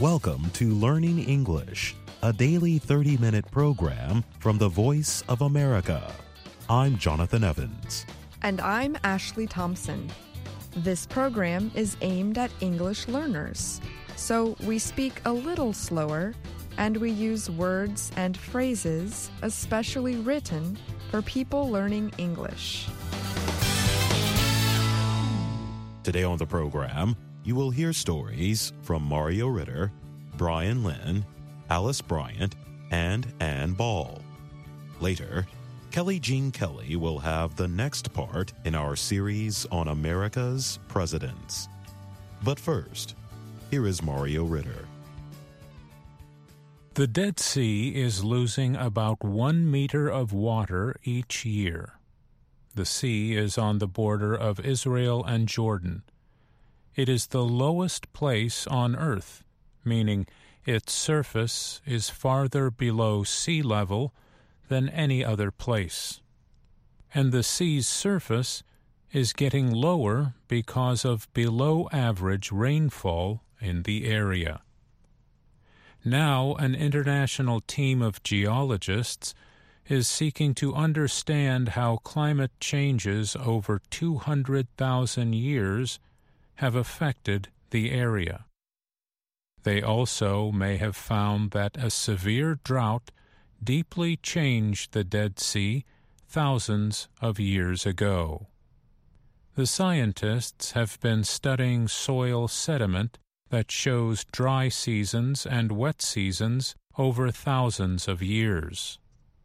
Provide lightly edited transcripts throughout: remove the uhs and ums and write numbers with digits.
Welcome to Learning English, a daily 30-minute program from the Voice of America. I'm Jonathan Evans. And I'm Ashley Thompson. This program is aimed at English learners, so we speak a little slower and we use words and phrases especially written for people learning English. Today on the program, you will hear stories from Mario Ritter, Brian Lynn, Alice Bryant, and Ann Ball. Later, Kelly Jean Kelly will have the next part in our series on America's presidents. But first, here is Mario Ritter. The Dead Sea is losing about 1 meter of water each year. The sea is on the border of Israel and Jordan. It is the lowest place on Earth, meaning its surface is farther below sea level than any other place. And the sea's surface is getting lower because of below-average rainfall in the area. Now, an international team of geologists is seeking to understand how climate changes over 200,000 years have affected the area. They also may have found that a severe drought deeply changed the Dead Sea thousands of years ago. The scientists have been studying soil sediment that shows dry seasons and wet seasons over thousands of years.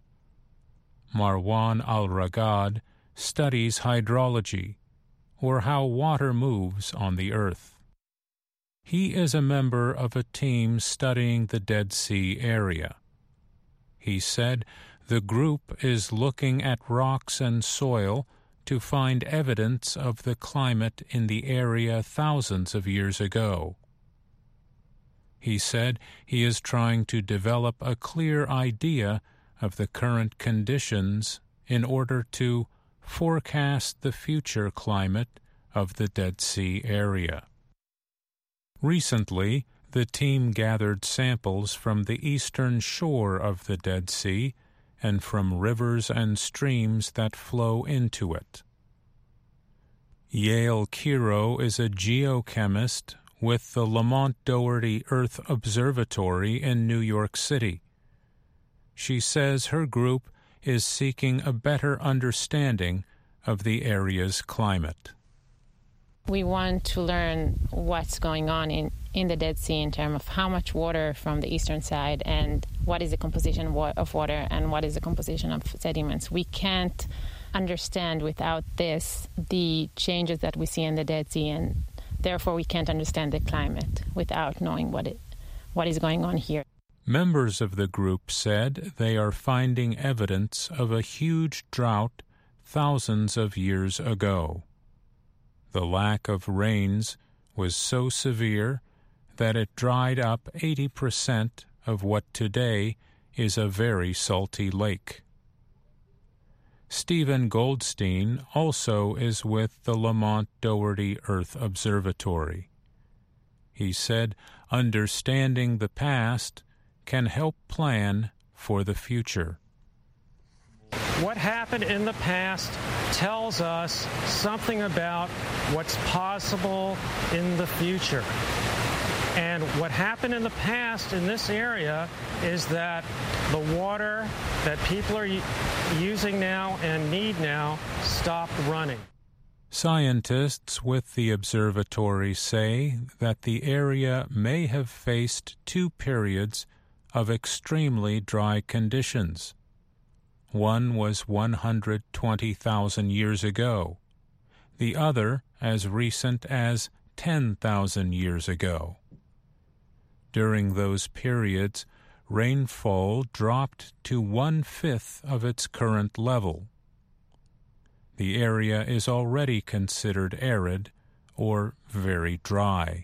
Marwan Al-Ragad studies hydrology, or how water moves on the earth. He is a member of a team studying the Dead Sea area. He said the group is looking at rocks and soil to find evidence of the climate in the area thousands of years ago. He said he is trying to develop a clear idea of the current conditions in order to forecast the future climate of the Dead Sea area. Recently, the team gathered samples from the eastern shore of the Dead Sea and from rivers and streams that flow into it. Yael Kiro is a geochemist with the Lamont Doherty Earth Observatory in New York City. She says her group is seeking a better understanding of the area's climate. We want to learn what's going on in the Dead Sea in terms of how much water from the eastern side and what is the composition of water and what is the composition of sediments. We can't understand without this the changes that we see in the Dead Sea, and therefore we can't understand the climate without knowing what is going on here. Members of the group said they are finding evidence of a huge drought thousands of years ago. The lack of rains was so severe that it dried up 80% of what today is a very salty lake. Stephen Goldstein also is with the Lamont Doherty Earth Observatory. He said understanding the past can help plan for the future. What happened in the past tells us something about what's possible in the future. And what happened in the past in this area is that the water that people are using now and need now stopped running. Scientists with the observatory say that the area may have faced 2 periods of extremely dry conditions. One was 120,000 years ago, the other as recent as 10,000 years ago. During those periods, rainfall dropped to 1/5 of its current level. The area is already considered arid or very dry.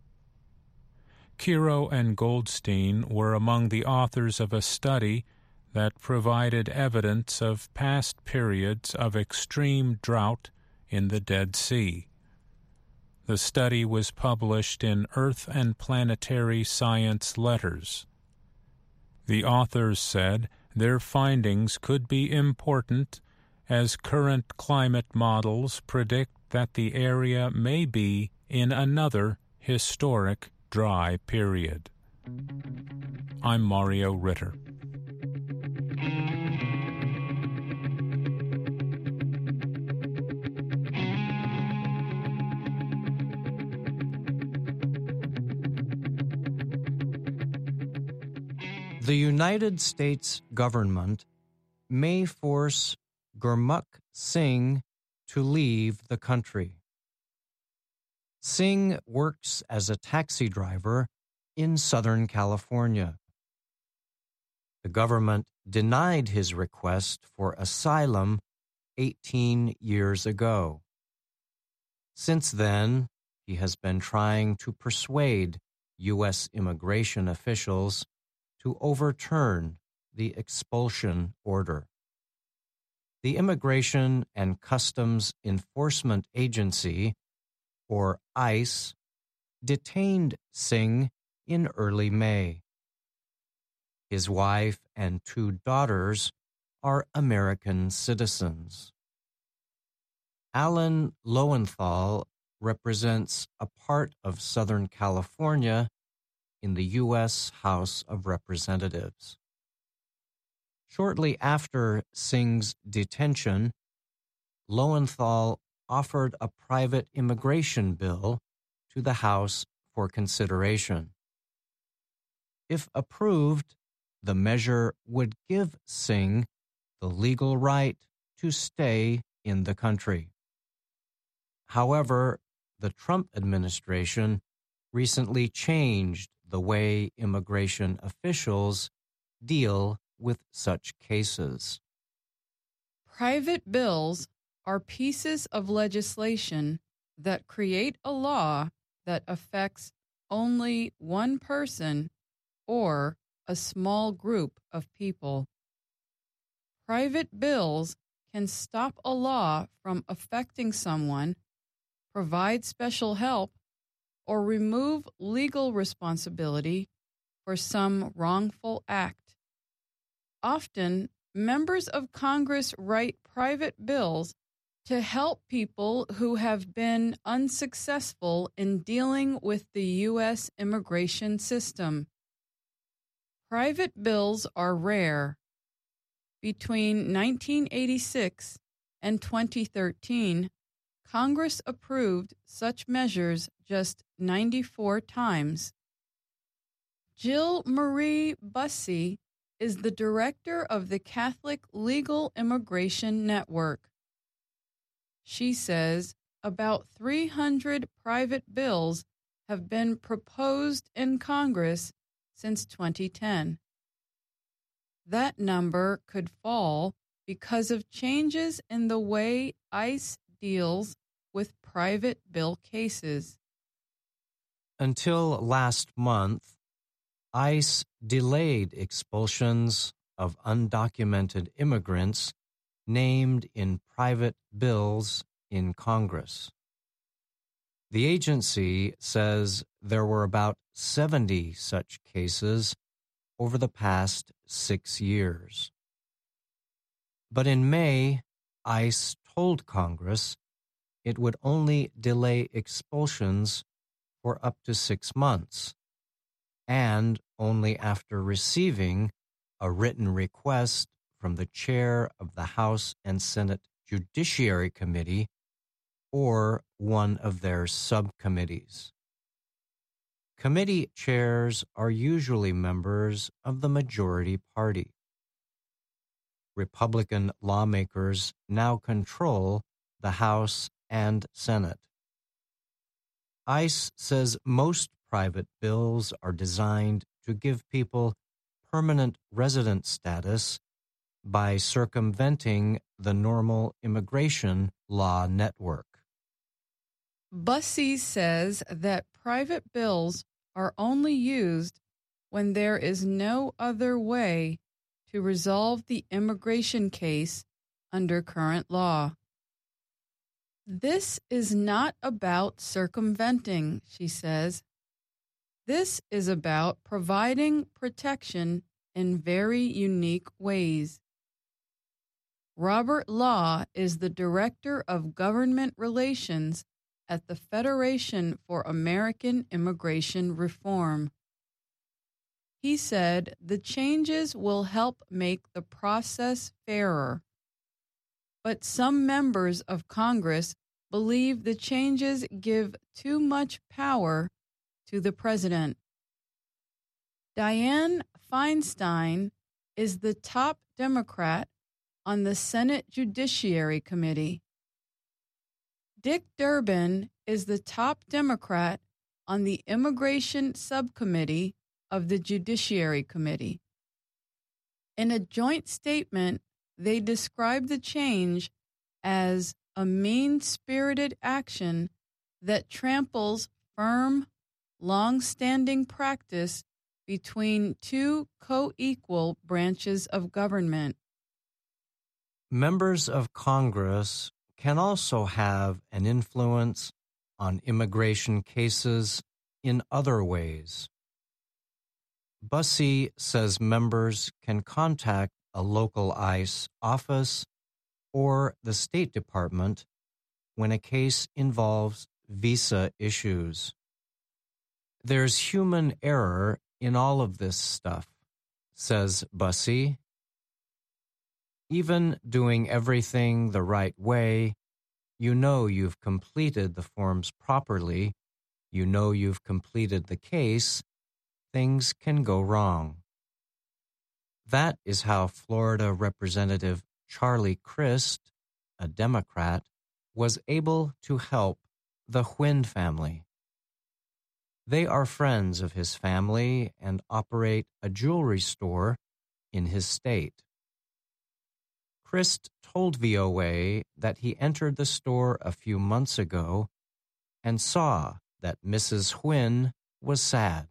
Kiro and Goldstein were among the authors of a study that provided evidence of past periods of extreme drought in the Dead Sea. The study was published in Earth and Planetary Science Letters. The authors said their findings could be important as current climate models predict that the area may be in another historic dry period. I'm Mario Ritter. The United States government may force Gurmukh Singh to leave the country. Singh works as a taxi driver in Southern California. The government denied his request for asylum 18 years ago. Since then, he has been trying to persuade U.S. immigration officials to overturn the expulsion order. The Immigration and Customs Enforcement Agency, or ICE, detained Singh in early May. His wife and 2 daughters are American citizens. Alan Lowenthal represents a part of Southern California in the U.S. House of Representatives. Shortly after Singh's detention, Lowenthal offered a private immigration bill to the House for consideration. If approved, the measure would give Singh the legal right to stay in the country. However, the Trump administration recently changed the way immigration officials deal with such cases. Private bills are pieces of legislation that create a law that affects only one person or a small group of people. Private bills can stop a law from affecting someone, provide special help, or remove legal responsibility for some wrongful act. Often, members of Congress write private bills to help people who have been unsuccessful in dealing with the U.S. immigration system. Private bills are rare. Between 1986 and 2013, Congress approved such measures just 94 times. Jill Marie Bussey is the director of the Catholic Legal Immigration Network. She says about 300 private bills have been proposed in Congress since 2010. That number could fall because of changes in the way ICE deals with private bill cases. Until last month, ICE delayed expulsions of undocumented immigrants named in private bills in Congress. The agency says there were about 70 such cases over the past 6 years. But in May, ICE told Congress it would only delay expulsions for up to 6 months, and only after receiving a written request from the chair of the House and Senate Judiciary Committee or one of their subcommittees. Committee chairs are usually members of the majority party. Republican lawmakers now control the House and Senate. ICE says most private bills are designed to give people permanent resident status by circumventing the normal immigration law network. Bussey says that private bills are only used when there is no other way to resolve the immigration case under current law. This is not about circumventing, she says. This is about providing protection in very unique ways. Robert Law is the Director of Government Relations at the Federation for American Immigration Reform. He said the changes will help make the process fairer. But some members of Congress believe the changes give too much power to the president. Dianne Feinstein is the top Democrat on the Senate Judiciary Committee. Dick Durbin is the top Democrat on the Immigration Subcommittee of the Judiciary Committee. In a joint statement, they describe the change as a mean-spirited action that tramples firm, long-standing practice between two co-equal branches of government. Members of Congress can also have an influence on immigration cases in other ways. Bussey says members can contact a local ICE office or the State Department when a case involves visa issues. There's human error in all of this stuff, says Bussey. Even doing everything the right way, you know you've completed the forms properly, you know you've completed the case, things can go wrong. That is how Florida Representative Charlie Crist, a Democrat, was able to help the Huynh family. They are friends of his family and operate a jewelry store in his state. Crist told VOA that he entered the store a few months ago and saw that Mrs. Huynh was sad.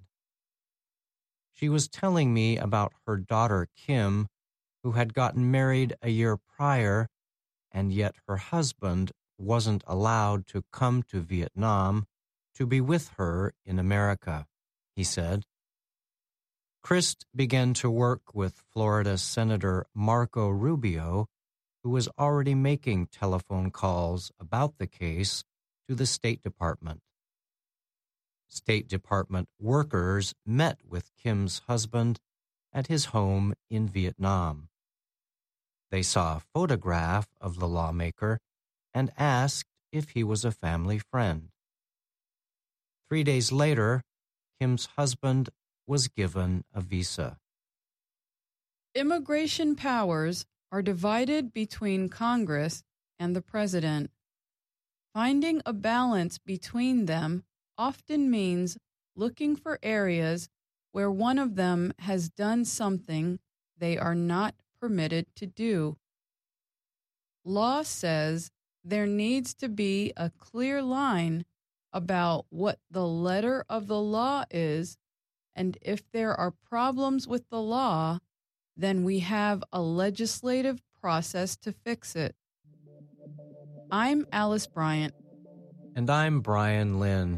She was telling me about her daughter Kim, who had gotten married a year prior, and yet her husband wasn't allowed to come to Vietnam to be with her in America, he said. Crist began to work with Florida Senator Marco Rubio, who was already making telephone calls about the case to the State Department. State Department workers met with Kim's husband at his home in Vietnam. They saw a photograph of the lawmaker and asked if he was a family friend. 3 days later, Kim's husband was given a visa. Immigration powers are divided between Congress and the president. Finding a balance between them often means looking for areas where one of them has done something they are not permitted to do. Law says there needs to be a clear line about what the letter of the law is, and if there are problems with the law, then we have a legislative process to fix it. I'm Alice Bryant. And I'm Brian Lynn.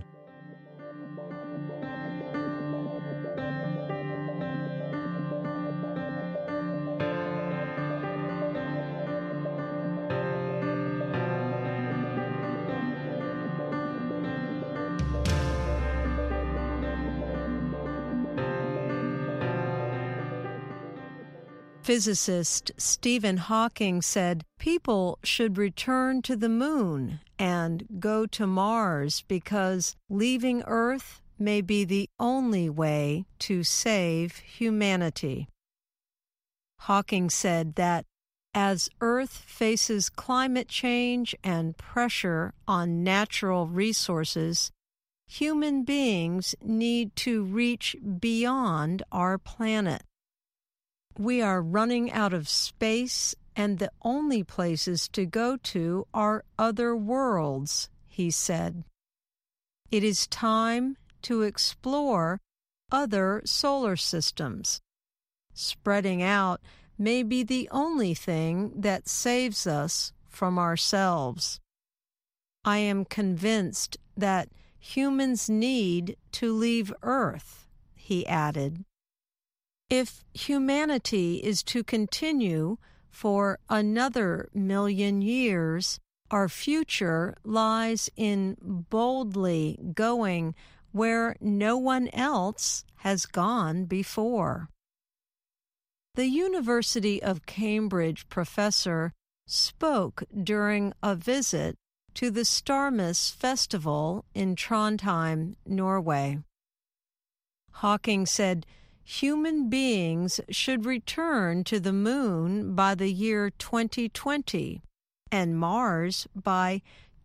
Physicist Stephen Hawking said people should return to the moon and go to Mars because leaving Earth may be the only way to save humanity. Hawking said that as Earth faces climate change and pressure on natural resources, human beings need to reach beyond our planet. We are running out of space, and the only places to go to are other worlds, he said. It is time to explore other solar systems. Spreading out may be the only thing that saves us from ourselves. I am convinced that humans need to leave Earth, he added. If humanity is to continue for another 1,000,000 years, our future lies in boldly going where no one else has gone before. The University of Cambridge professor spoke during a visit to the Starmus Festival in Trondheim, Norway. Hawking said human beings should return to the moon by the year 2020 and Mars by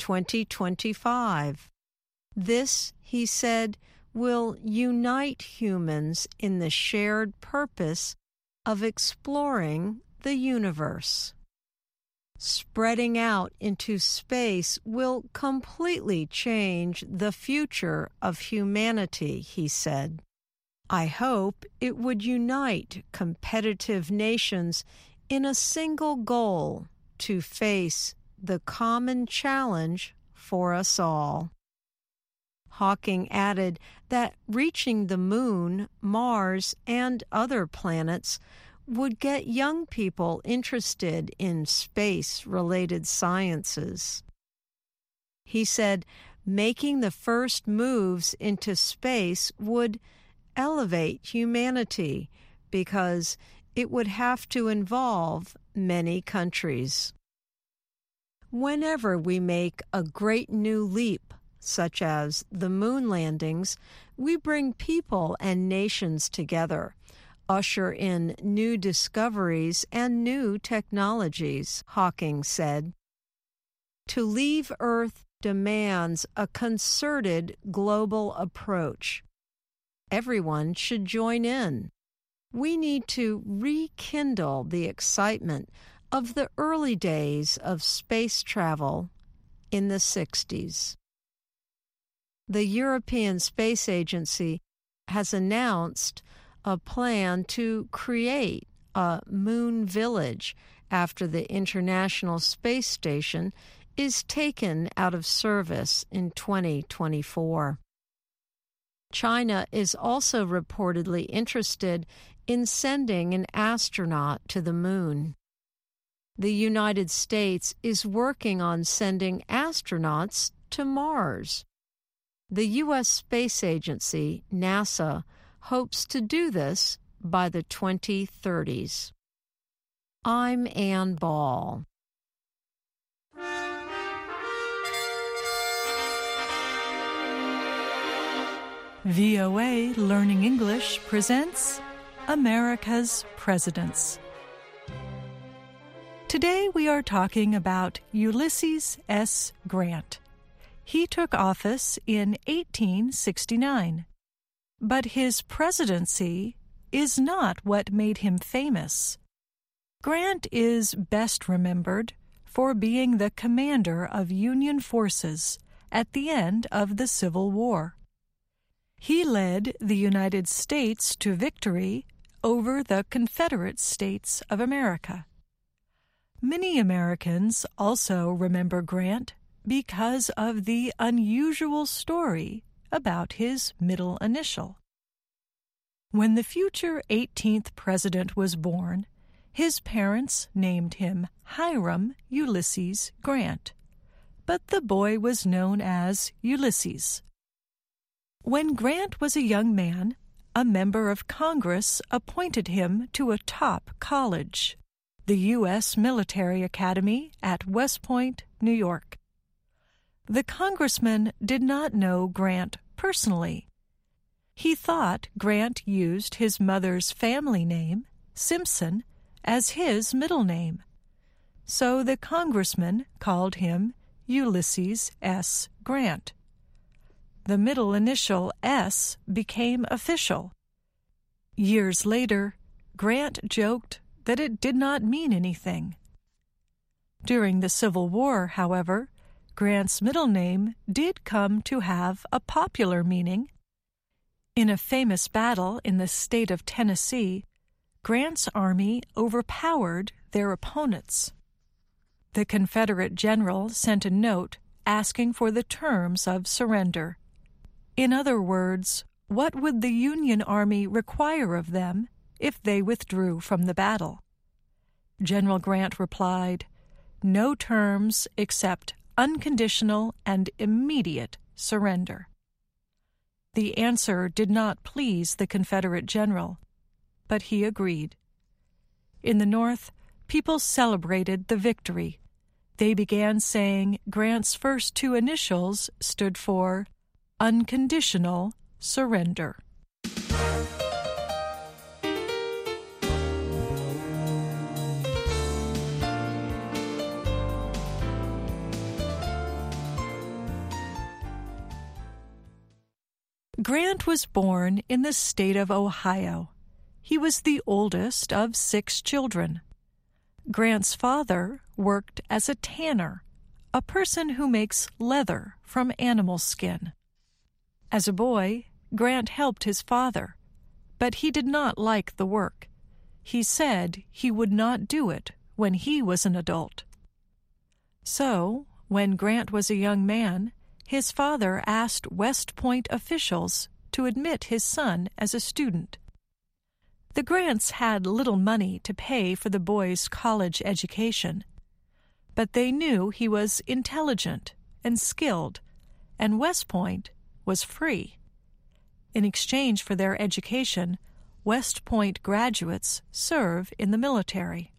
2025. This, he said, will unite humans in the shared purpose of exploring the universe. Spreading out into space will completely change the future of humanity, he said. I hope it would unite competitive nations in a single goal to face the common challenge for us all. Hawking added that reaching the moon, Mars, and other planets would get young people interested in space-related sciences. He said making the first moves into space would elevate humanity because it would have to involve many countries. Whenever we make a great new leap, such as the moon landings, we bring people and nations together, usher in new discoveries and new technologies, Hawking said. To leave Earth demands a concerted global approach. Everyone should join in. We need to rekindle the excitement of the early days of space travel in the 60s. The European Space Agency has announced a plan to create a moon village after the International Space Station is taken out of service in 2024. China is also reportedly interested in sending an astronaut to the moon. The United States is working on sending astronauts to Mars. The U.S. Space Agency, NASA, hopes to do this by the 2030s. I'm Ann Ball. VOA Learning English presents America's Presidents. Today we are talking about Ulysses S. Grant. He took office in 1869, but his presidency is not what made him famous. Grant is best remembered for being the commander of Union forces at the end of the Civil War. He led the United States to victory over the Confederate States of America. Many Americans also remember Grant because of the unusual story about his middle initial. When the future 18th president was born, his parents named him Hiram Ulysses Grant, but the boy was known as Ulysses. When Grant was a young man, a member of Congress appointed him to a top college, the U.S. Military Academy at West Point, New York. The congressman did not know Grant personally. He thought Grant used his mother's family name, Simpson, as his middle name. So the congressman called him Ulysses S. Grant. The middle initial S became official. Years later, Grant joked that it did not mean anything. During the Civil War, however, Grant's middle name did come to have a popular meaning. In a famous battle in the state of Tennessee, Grant's army overpowered their opponents. The Confederate general sent a note asking for the terms of surrender. In other words, what would the Union Army require of them if they withdrew from the battle? General Grant replied, "No terms except unconditional and immediate surrender." The answer did not please the Confederate general, but he agreed. In the North, people celebrated the victory. They began saying Grant's first two initials stood for unconditional surrender. Grant was born in the state of Ohio. He was the oldest of 6 children. Grant's father worked as a tanner, a person who makes leather from animal skin. As a boy, Grant helped his father, but he did not like the work. He said he would not do it when he was an adult. So, when Grant was a young man, his father asked West Point officials to admit his son as a student. The Grants had little money to pay for the boy's college education, but they knew he was intelligent and skilled, and West Point was free. In exchange for their education, West Point graduates serve in the military.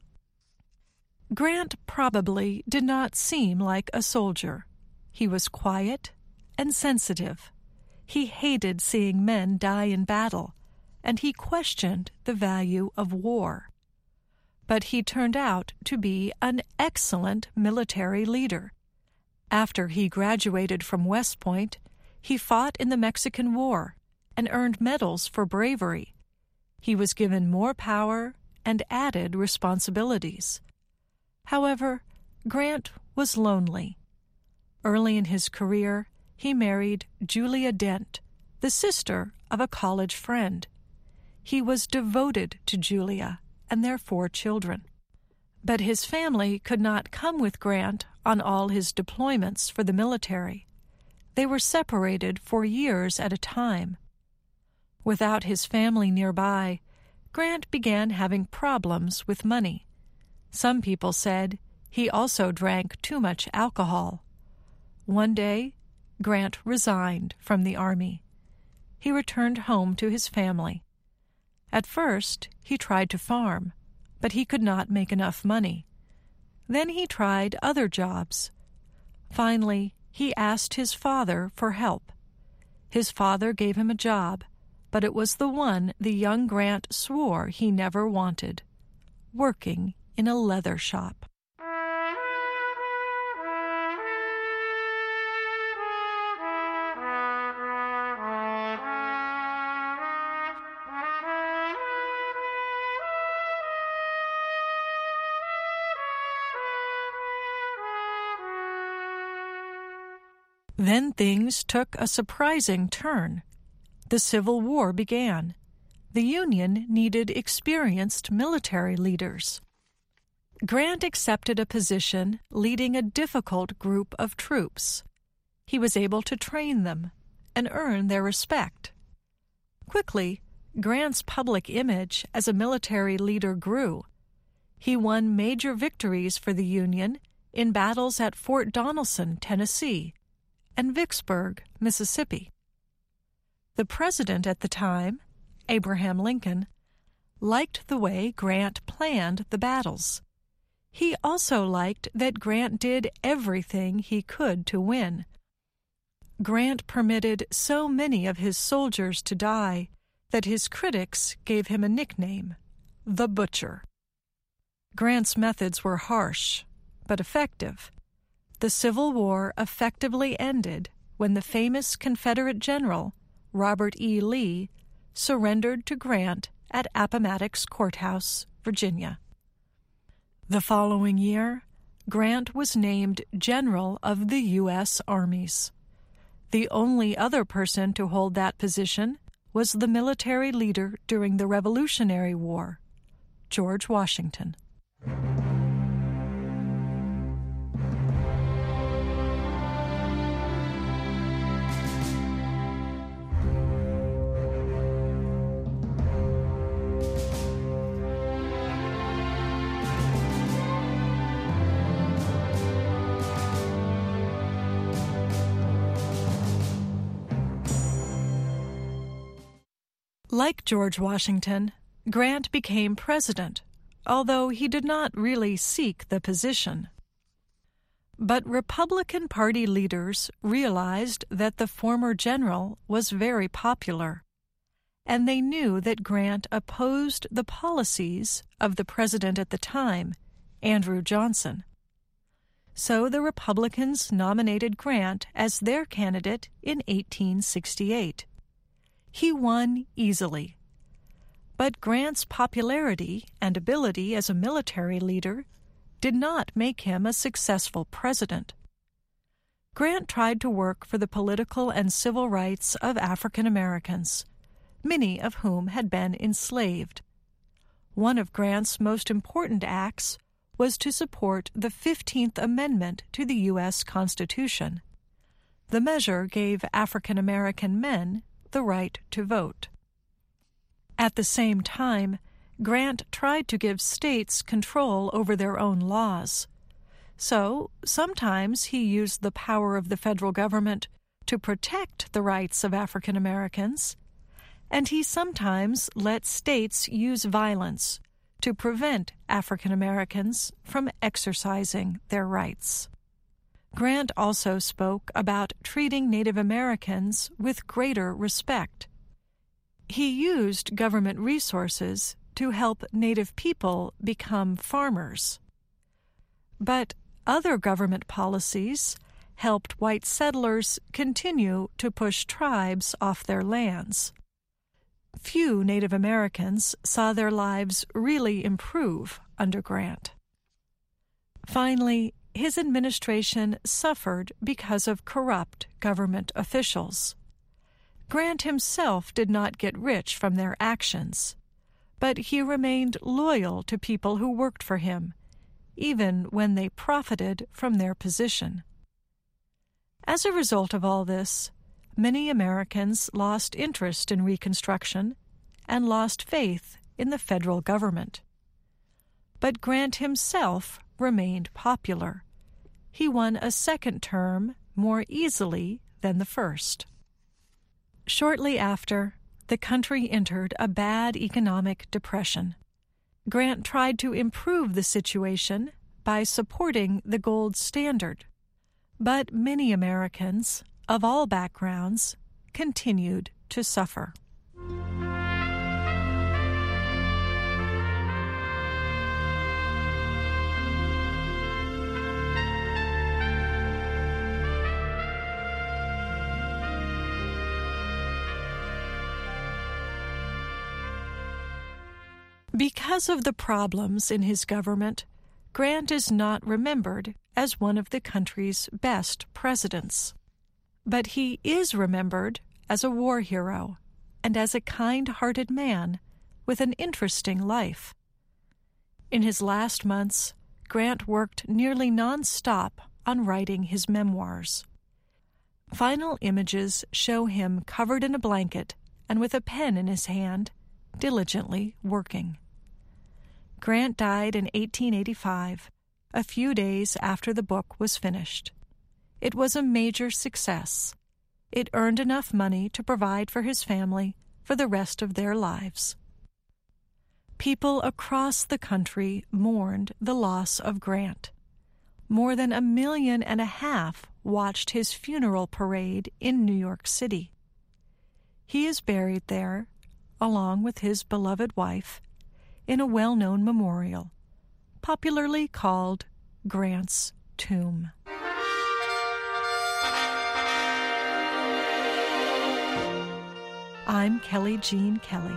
Grant probably did not seem like a soldier. He was quiet and sensitive. He hated seeing men die in battle, and he questioned the value of war. But he turned out to be an excellent military leader. After he graduated from West Point, he fought in the Mexican War and earned medals for bravery. He was given more power and added responsibilities. However, Grant was lonely. Early in his career, he married Julia Dent, the sister of a college friend. He was devoted to Julia and their 4 children. But his family could not come with Grant on all his deployments for the military. They were separated for years at a time. Without his family nearby, Grant began having problems with money. Some people said he also drank too much alcohol. One day, Grant resigned from the Army. He returned home to his family. At first, he tried to farm, but he could not make enough money. Then he tried other jobs. Finally, he asked his father for help. His father gave him a job, but it was the one the young Grant swore he never wanted: working in a leather shop. Then things took a surprising turn. The Civil War began. The Union needed experienced military leaders. Grant accepted a position leading a difficult group of troops. He was able to train them and earn their respect. Quickly, Grant's public image as a military leader grew. He won major victories for the Union in battles at Fort Donelson, Tennessee, and Vicksburg, Mississippi. The president at the time, Abraham Lincoln, liked the way Grant planned the battles. He also liked that Grant did everything he could to win. Grant permitted so many of his soldiers to die that his critics gave him a nickname, the Butcher. Grant's methods were harsh, but effective. The Civil War effectively ended when the famous Confederate general, Robert E. Lee, surrendered to Grant at Appomattox Courthouse, Virginia. The following year, Grant was named General of the U.S. Armies. The only other person to hold that position was the military leader during the Revolutionary War, George Washington. Like George Washington, Grant became president, although he did not really seek the position. But Republican Party leaders realized that the former general was very popular, and they knew that Grant opposed the policies of the president at the time, Andrew Johnson. So the Republicans nominated Grant as their candidate in 1868. He won easily. But Grant's popularity and ability as a military leader did not make him a successful president. Grant tried to work for the political and civil rights of African Americans, many of whom had been enslaved. One of Grant's most important acts was to support the 15th Amendment to the U.S. Constitution. The measure gave African American men the right to vote. At the same time, Grant tried to give states control over their own laws. So, sometimes he used the power of the federal government to protect the rights of African Americans, and he sometimes let states use violence to prevent African Americans from exercising their rights. Grant also spoke about treating Native Americans with greater respect. He used government resources to help Native people become farmers. But other government policies helped white settlers continue to push tribes off their lands. Few Native Americans saw their lives really improve under Grant. Finally, his administration suffered because of corrupt government officials. Grant himself did not get rich from their actions, but he remained loyal to people who worked for him, even when they profited from their position. As a result of all this, many Americans lost interest in Reconstruction and lost faith in the federal government. But Grant himself remained popular. He won a second term more easily than the first. Shortly after, the country entered a bad economic depression. Grant tried to improve the situation by supporting the gold standard, but many Americans, of all backgrounds, continued to suffer. Because of the problems in his government, Grant is not remembered as one of the country's best presidents. But he is remembered as a war hero and as a kind-hearted man with an interesting life. In his last months, Grant worked nearly non-stop on writing his memoirs. Final images show him covered in a blanket and with a pen in his hand, diligently working. Grant died in 1885, a few days after the book was finished. It was a major success. It earned enough money to provide for his family for the rest of their lives. People across the country mourned the loss of Grant. More than 1.5 million watched his funeral parade in New York City. He is buried there, along with his beloved wife, in a well-known memorial, popularly called Grant's Tomb. I'm Kelly Jean Kelly.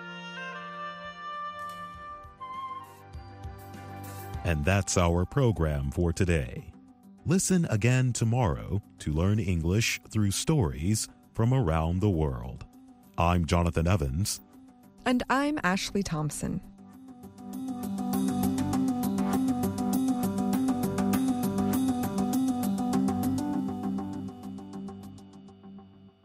And that's our program for today. Listen again tomorrow to learn English through stories from around the world. I'm Jonathan Evans. And I'm Ashley Thompson.